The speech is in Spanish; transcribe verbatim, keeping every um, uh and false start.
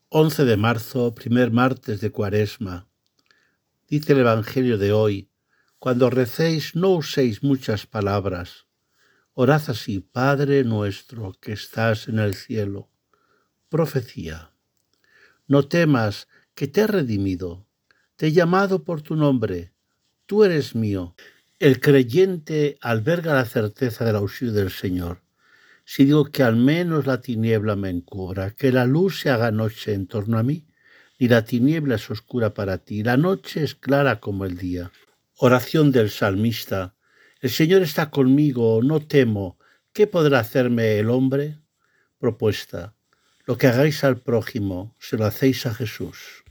once de marzo, primer martes de Cuaresma. Dice el Evangelio de hoy: cuando recéis no uséis muchas palabras. Orad así: Padre nuestro que estás en el cielo. Profecía. No temas, que te he redimido. Te he llamado por tu nombre. Tú eres mío. El creyente alberga la certeza del auxilio del Señor. Si digo que al menos la tiniebla me encubra, que la luz se haga noche en torno a mí, ni la tiniebla es oscura para ti, la noche es clara como el día. Oración del salmista. El Señor está conmigo, no temo. ¿Qué podrá hacerme el hombre? Propuesta. Lo que hagáis al prójimo, se lo hacéis a Jesús.